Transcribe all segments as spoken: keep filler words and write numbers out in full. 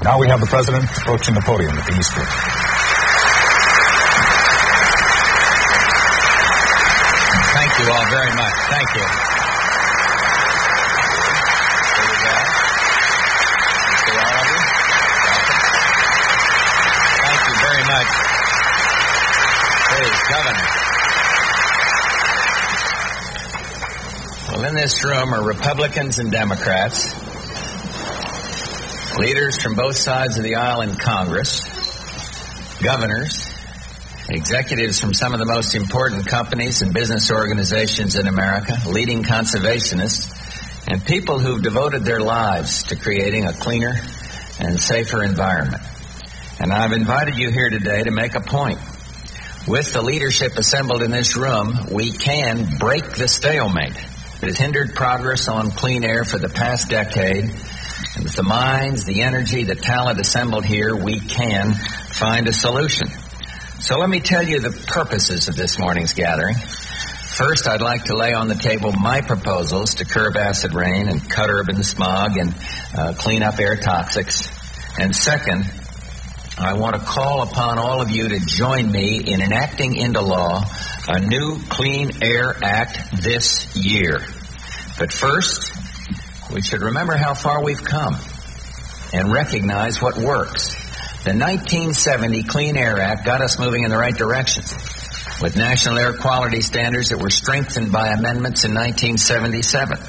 Now we have the President approaching the podium at the East Group. Thank you all very much. Thank you. There you go. See all of you. Thank you very much. Please, Governor. Well, in this room are Republicans and Democrats, leaders from both sides of the aisle in Congress, governors, executives from some of the most important companies and business organizations in America, leading conservationists, and people who've devoted their lives to creating a cleaner and safer environment. And I've invited you here today to make a point. With the leadership assembled in this room, we can break the stalemate that has hindered progress on clean air for the past decade. And with the minds, the energy, the talent assembled here, we can find a solution. So let me tell you the purposes of this morning's gathering. First, I'd like to lay on the table my proposals to curb acid rain and cut urban smog and uh, clean up air toxics. And second, I want to call upon all of you to join me in enacting into law a new Clean Air Act this year. But first, we should remember how far we've come and recognize what works. The nineteen seventy Clean Air Act got us moving in the right direction, with national air quality standards that were strengthened by amendments in nineteen seventy-seven.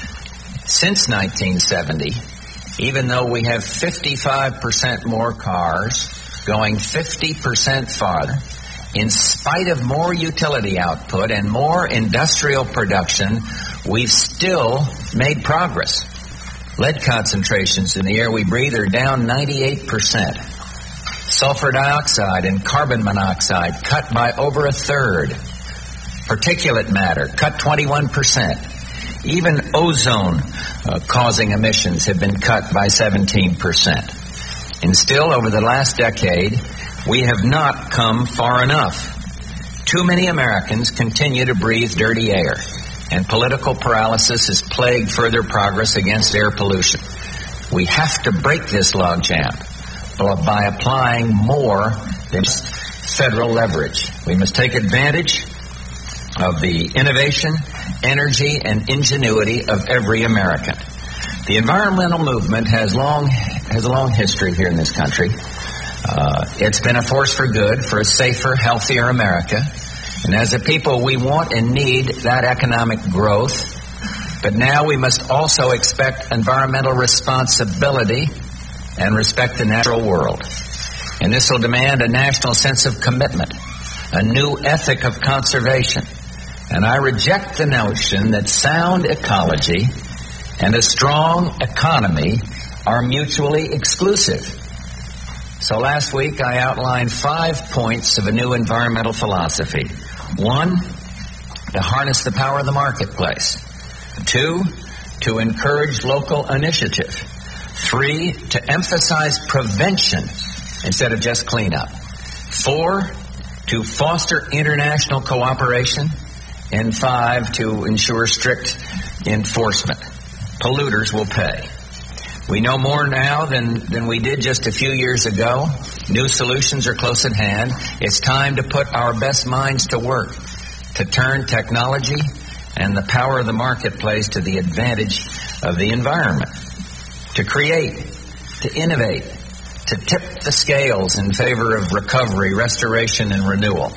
Since nineteen seventy, even though we have fifty-five percent more cars going fifty percent farther, in spite of more utility output and more industrial production, we've still made progress. Lead concentrations in the air we breathe are down ninety-eight percent. Sulfur dioxide and carbon monoxide cut by over a third. Particulate matter cut twenty-one percent. Even ozone-causing uh, emissions have been cut by seventeen percent. And still, over the last decade, we have not come far enough. Too many Americans continue to breathe dirty air, and political paralysis has plagued further progress against air pollution. We have to break this logjam by applying more than just federal leverage. We must take advantage of the innovation, energy, and ingenuity of every American. The environmental movement has long has a long history here in this country. Uh, it's been a force for good, for a safer, healthier America. And as a people, we want and need that economic growth. But now we must also expect environmental responsibility and respect the natural world. And this will demand a national sense of commitment, a new ethic of conservation. And I reject the notion that sound ecology and a strong economy are mutually exclusive. So last week I outlined five points of a new environmental philosophy. One, to harness the power of the marketplace. Two, to encourage local initiative. Three, to emphasize prevention instead of just cleanup. Four, to foster international cooperation. And five, to ensure strict enforcement. Polluters will pay. We know more now than, than we did just a few years ago. New solutions are close at hand. It's time to put our best minds to work to turn technology and the power of the marketplace to the advantage of the environment, to create, to innovate, to tip the scales in favor of recovery, restoration, and renewal.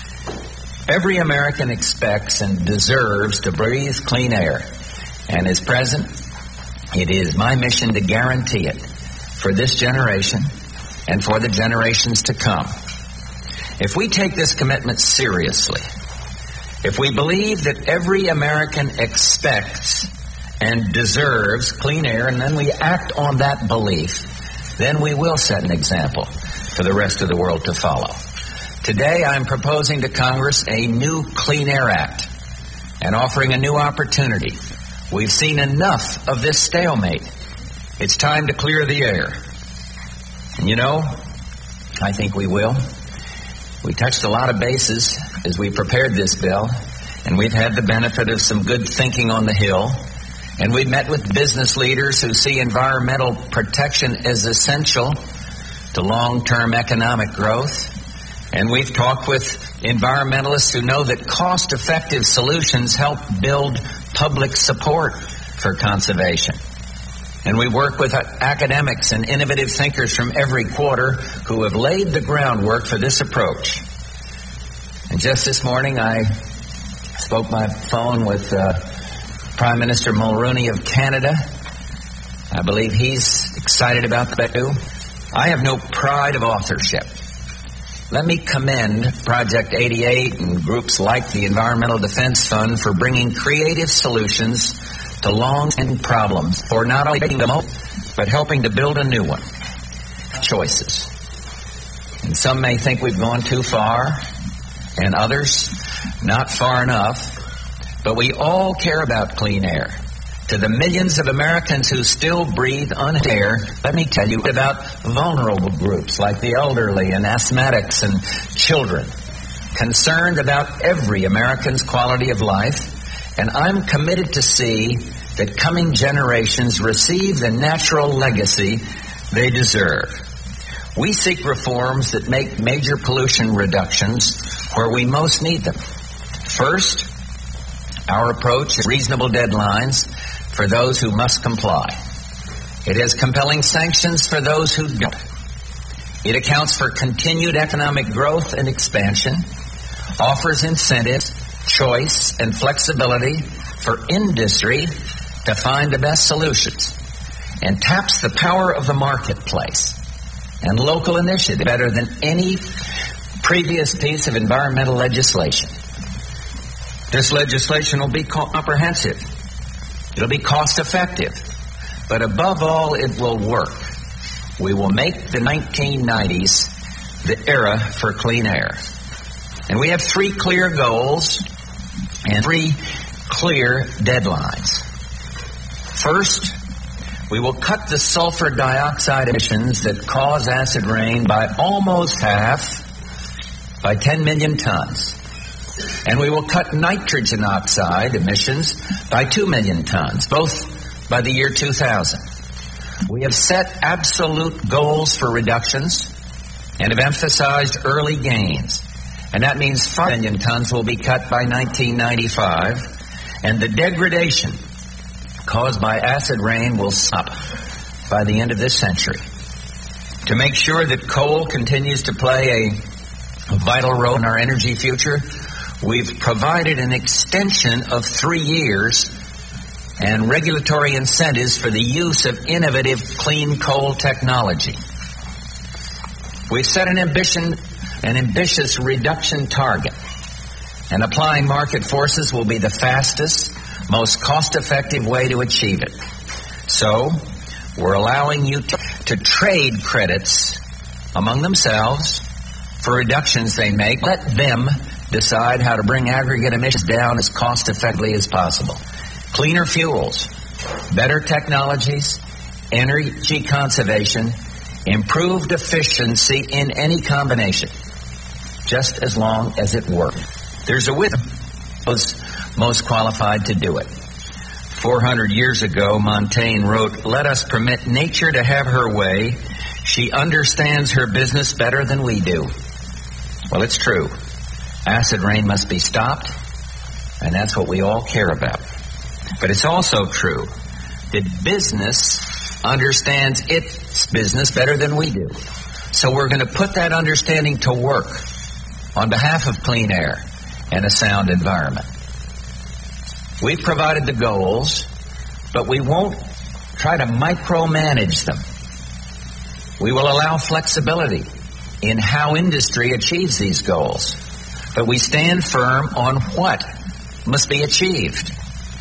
Every American expects and deserves to breathe clean air. And as President, it is my mission to guarantee it for this generation and for the generations to come. If we take this commitment seriously, if we believe that every American expects and deserves clean air, and then we act on that belief, then we will set an example for the rest of the world to follow. Today, I'm proposing to Congress a new Clean Air Act and offering a new opportunity. We've seen enough of this stalemate. It's time to clear the air. And you know, I think we will. We touched a lot of bases as we prepared this bill, and we've had the benefit of some good thinking on the Hill. And we met with business leaders who see environmental protection as essential to long-term economic growth. And we've talked with environmentalists who know that cost-effective solutions help build public support for conservation. And we work with academics and innovative thinkers from every quarter who have laid the groundwork for this approach. And just this morning, I spoke by phone with uh, Prime Minister Mulroney of Canada. I believe he's excited about that too. I have no pride of authorship. Let me commend Project eighty-eight and groups like the Environmental Defense Fund for bringing creative solutions to long-standing problems, for not only making them old, but helping to build a new one. Choices. And some may think we've gone too far, and others not far enough, but we all care about clean air. To the millions of Americans who still breathe unair air, let me tell you about vulnerable groups like the elderly and asthmatics and children, concerned about every American's quality of life. And I'm committed to see that coming generations receive the natural legacy they deserve. We seek reforms that make major pollution reductions where we most need them. First, our approach is reasonable deadlines for those who must comply. It has compelling sanctions for those who don't. It accounts for continued economic growth and expansion, offers incentives, choice, and flexibility for industry to find the best solutions, and taps the power of the marketplace and local initiative better than any previous piece of environmental legislation. This legislation will be comprehensive. It'll be cost-effective. But above all, it will work. We will make the nineteen nineties the era for clean air. And we have three clear goals and three clear deadlines. First, we will cut the sulfur dioxide emissions that cause acid rain by almost half, by ten million tons. And we will cut nitrogen oxide emissions by two million tons, both by the year two thousand. We have set absolute goals for reductions and have emphasized early gains. And that means five million tons will be cut by nineteen ninety-five, and the degradation caused by acid rain will stop by the end of this century. To make sure that coal continues to play a vital role in our energy future, we've provided an extension of three years and regulatory incentives for the use of innovative clean coal technology. We've set an ambition, an ambitious reduction target, and applying market forces will be the fastest, most cost-effective way to achieve it. So, we're allowing you to, to trade credits among themselves for reductions they make. Let them decide how to bring aggregate emissions down as cost-effectively as possible. Cleaner fuels, better technologies, energy conservation, improved efficiency in any combination, just as long as it works. There's a wisdom those most qualified to do it. four hundred years ago, Montaigne wrote, "Let us permit nature to have her way. She understands her business better than we do." Well, it's true. Acid rain must be stopped, and that's what we all care about. But it's also true that business understands its business better than we do. So we're going to put that understanding to work on behalf of clean air and a sound environment. We've provided the goals, but we won't try to micromanage them. We will allow flexibility in how industry achieves these goals, but we stand firm on what must be achieved.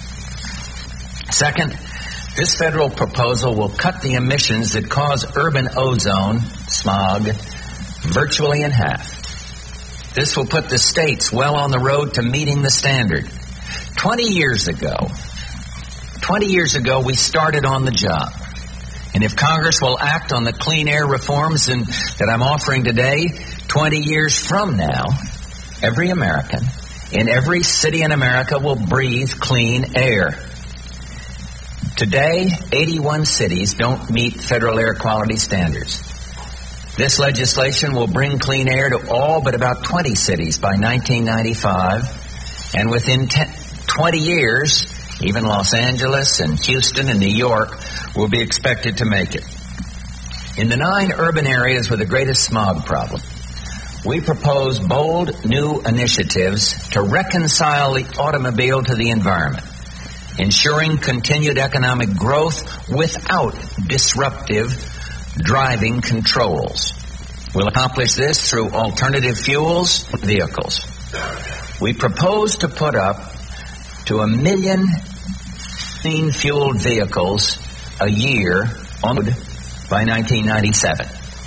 Second, this federal proposal will cut the emissions that cause urban ozone, smog, virtually in half. This will put the states well on the road to meeting the standard. Twenty years ago, twenty years ago, we started on the job. And if Congress will act on the clean air reforms in, that I'm offering today, twenty years from now, every American in every city in America will breathe clean air. Today, eighty-one cities don't meet federal air quality standards. This legislation will bring clean air to all but about twenty cities by nineteen ninety-five, and within ten, twenty years, even Los Angeles and Houston and New York will be expected to make it. In the nine urban areas with the greatest smog problem, we propose bold new initiatives to reconcile the automobile to the environment, ensuring continued economic growth without disruptive driving controls. We'll accomplish this through alternative fuels vehicles. We propose to put up to a million clean-fueled vehicles a year on by nineteen ninety-seven.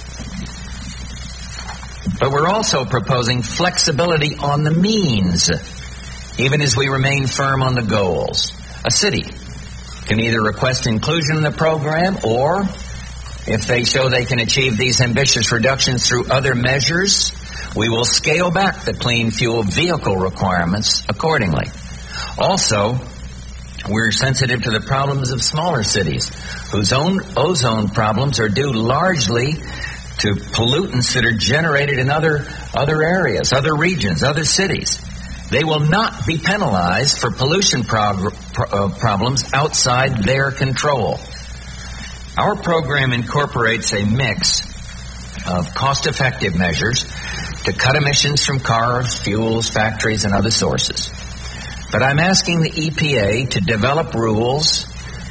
But we're also proposing flexibility on the means, even as we remain firm on the goals. A city can either request inclusion in the program, or if they show they can achieve these ambitious reductions through other measures, we will scale back the clean fuel vehicle requirements accordingly. Also, we're sensitive to the problems of smaller cities, whose own ozone problems are due largely to pollutants that are generated in other other areas, other regions, other cities. They will not be penalized for pollution prog- pro- uh, problems outside their control. Our program incorporates a mix of cost-effective measures to cut emissions from cars, fuels, factories, and other sources. But I'm asking the E P A to develop rules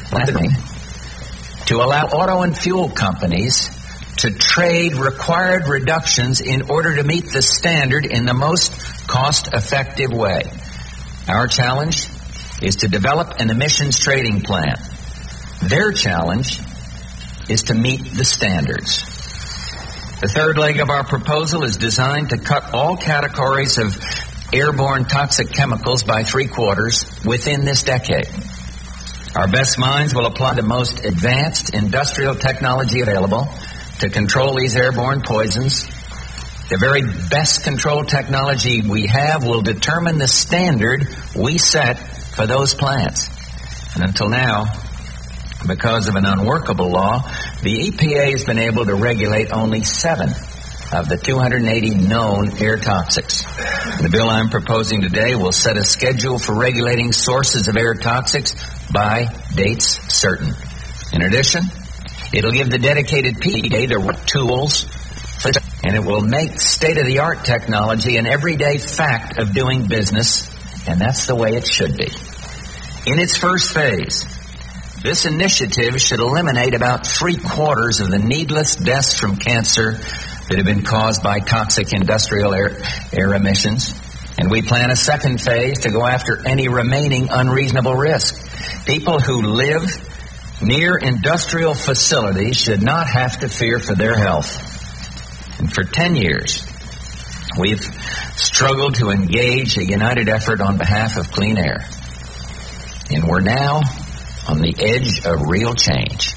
to allow auto and fuel companies to trade required reductions in order to meet the standard in the most cost-effective way. Our challenge is to develop an emissions trading plan. Their challenge is to meet the standards. The third leg of our proposal is designed to cut all categories of airborne toxic chemicals by three quarters within this decade. Our best minds will apply the most advanced industrial technology available to control these airborne poisons. The very best control technology we have will determine the standard we set for those plants. And until now, because of an unworkable law, the E P A has been able to regulate only seven of the two hundred eighty known air toxics. The bill I'm proposing today will set a schedule for regulating sources of air toxics by dates certain. In addition, it'll give the dedicated P A the right tools, and it will make state-of-the-art technology an everyday fact of doing business, and that's the way it should be. In its first phase, this initiative should eliminate about three-quarters of the needless deaths from cancer that have been caused by toxic industrial air, air emissions. And we plan a second phase to go after any remaining unreasonable risk. People who live near industrial facilities should not have to fear for their health. And for ten years, we've struggled to engage a united effort on behalf of clean air. And we're now on the edge of real change.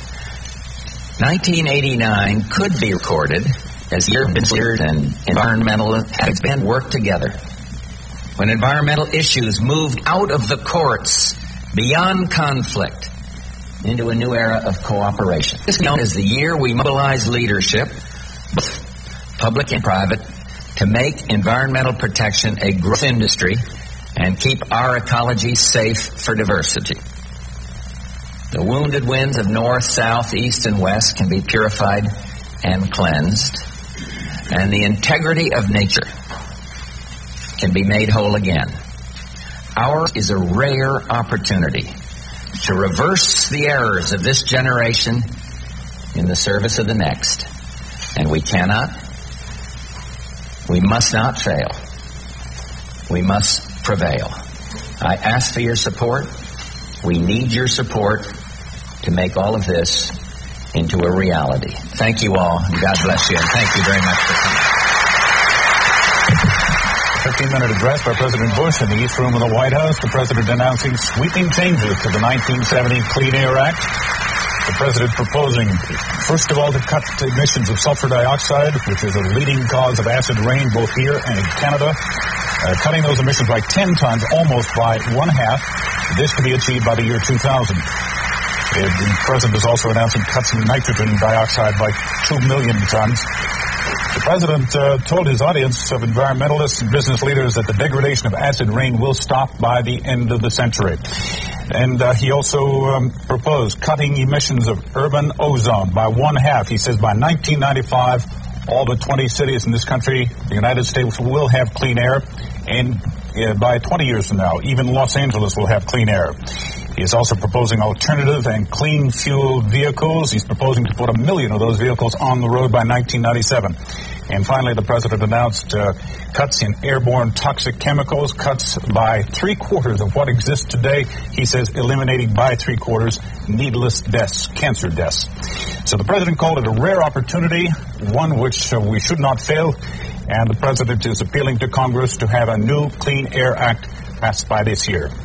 nineteen eighty-nine could be recorded as the year leaders and environmentalists had worked together, when environmental issues moved out of the courts beyond conflict into a new era of cooperation. This is known as the year we mobilized leadership, both public and private, to make environmental protection a growth industry and keep our ecology safe for diversity. The wounded winds of north, south, east, and west can be purified and cleansed, and the integrity of nature can be made whole again. Ours is a rare opportunity to reverse the errors of this generation in the service of the next. And we cannot, we must not fail. We must prevail. I ask for your support. We need your support to make all of this into a reality. Thank you all, and God bless you, and thank you very much for coming. fifteen-minute address by President Bush in the East Room of the White House. The President announcing sweeping changes to the nineteen seventy Clean Air Act. The President proposing, first of all, to cut emissions of sulfur dioxide, which is a leading cause of acid rain both here and in Canada, uh, cutting those emissions by ten tons, almost by one half. This to be achieved by the year two thousand. The president is also announcing cuts in nitrogen dioxide by two million tons. The president uh, told his audience of environmentalists and business leaders that the degradation of acid rain will stop by the end of the century. And uh, he also um, proposed cutting emissions of urban ozone by one half. He says by nineteen ninety-five, all but twenty cities in this country, the United States, will have clean air. And uh, by twenty years from now, even Los Angeles will have clean air. He is also proposing alternative and clean fuel vehicles. He's proposing to put a million of those vehicles on the road by nineteen ninety-seven. And finally, the president announced uh, cuts in airborne toxic chemicals, cuts by three-quarters of what exists today. He says eliminating by three-quarters needless deaths, cancer deaths. So the president called it a rare opportunity, one which uh, we should not fail. And the president is appealing to Congress to have a new Clean Air Act passed by this year.